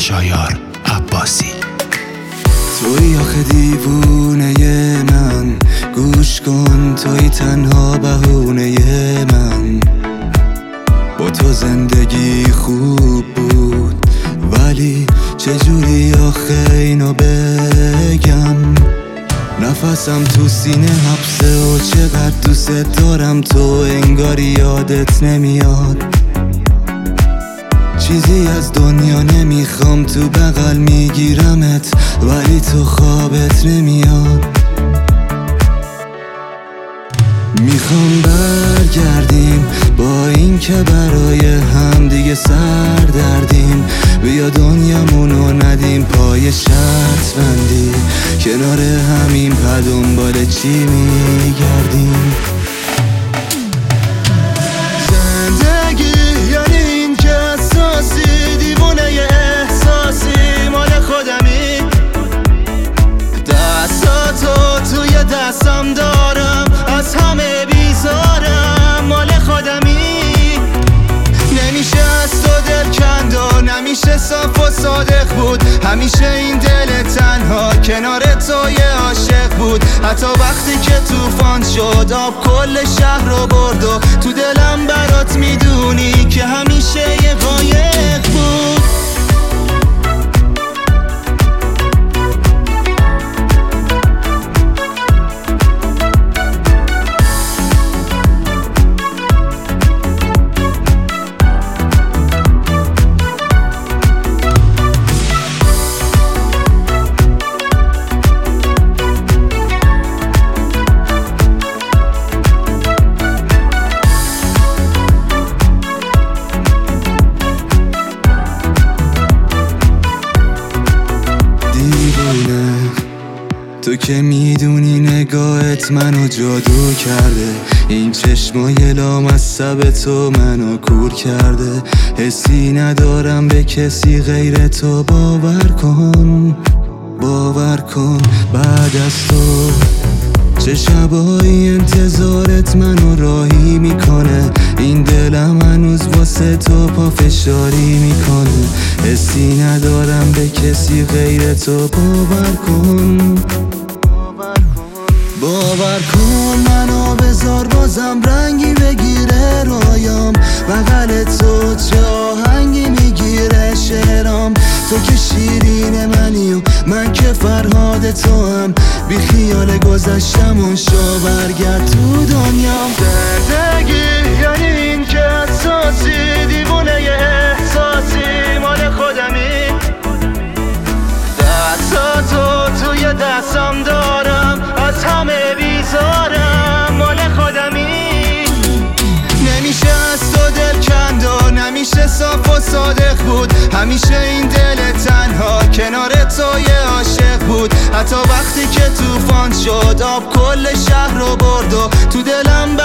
شایار عباسی. توی آخه دیوونه من، گوش کن، توی تنها بهونه من. با تو زندگی خوب بود، ولی چجوری آخه اینو بگم؟ نفسم تو سینه حبسه و چقدر دوست دارم تو، انگاری یادت نمیاد. چیزی از دنیا نمیخوام، تو بغل میگیرمت ولی تو خوابت نمیاد. میخوام برگردیم با این که برای هم دیگه سر دردیم، بیا دنیامونو ندیم پای شرط بندی، کنار همین پا دنبال چی میگردیم؟ زندگی یعنی این که اساسی، دیوونه احساسی، مال خودمی. دستاتو توی دستم دارم، از همه بیزارم، مال خودمی. نمیشه از تو دل کند و نمیشه صاف و صادق بود، همیشه این دل تنها کنار تو یه عاشق بود. حتی وقتی که طوفان شد آب کل شهر رو برد و تو دلم برات میدونی که همیشه یه قایق بود. تو که میدونی نگاهت منو جادو کرده، این چشمای لامصب تو منو کور کرده. حسی ندارم به کسی غیر تو، باور کن باور کن. بعد از تو چه شبایی انتظارت منو راهی میکنه، این دلم هنوز واسه تو پافشاری میکنه. حسی ندارم به کسی غیر تو، باور کن باور کن. منو بذار بازم رنگی بگیره رویام، بغل تو چه آهنگی میگیره شعرام. تو که شیرین منی و من که فرهاد تو هم، بی خیال گذشتمون شو برگرد تو دنیام. زندگی یعنی این که اساسی، دیوونه احساسی، مال خودمی. دستاتو توی دستم دارم، از همه بیزارم، مال خودمی. نمیشه از تو دل کند و نمیشه صاف و صادق بود، همیشه این دل تنها کنار تو یه عاشق بود. حتی وقتی که طوفان شد آب کل شهر رو برد و تو دلم